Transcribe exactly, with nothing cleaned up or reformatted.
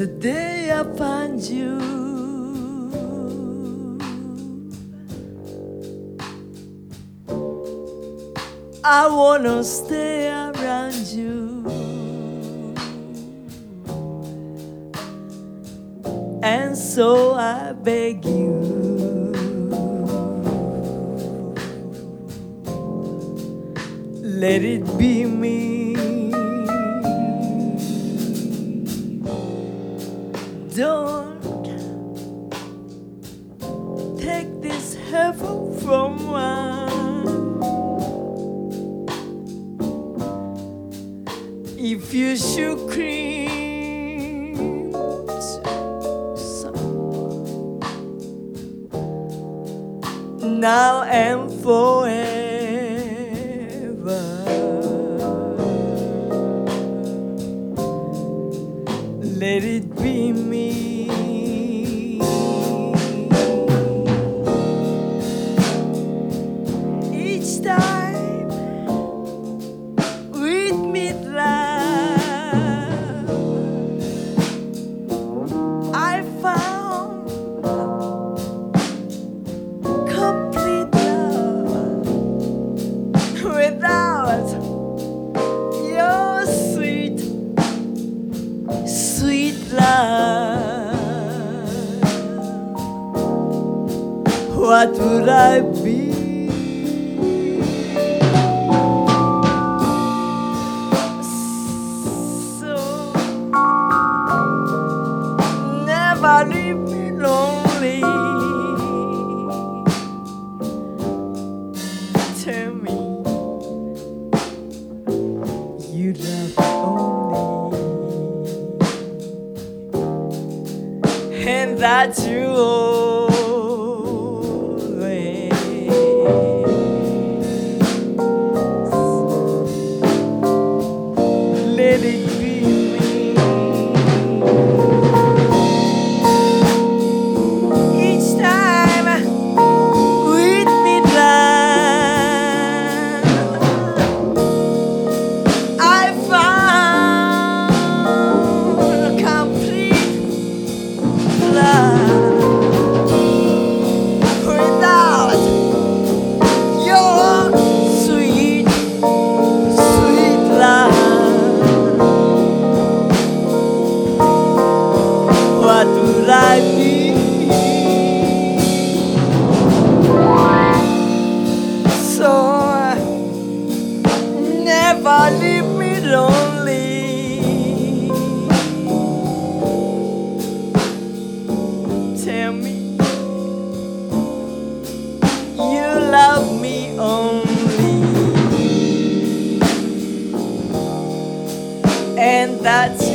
the day I find you. I wanna stay around you, and so I beg you, let it be me. Don't take this heaven from one. If you should cling to someone now and forever, let it be me. Each time we meet love, I found complete love without your sweet, sweet love. What would I be? So never leave me lonely. Tell me you love me only, and that you always let it be me. Each time we meet love, I found complete love without your sweet, sweet love. What would I be? So never leave me lonely. Tell me you love me only, and that's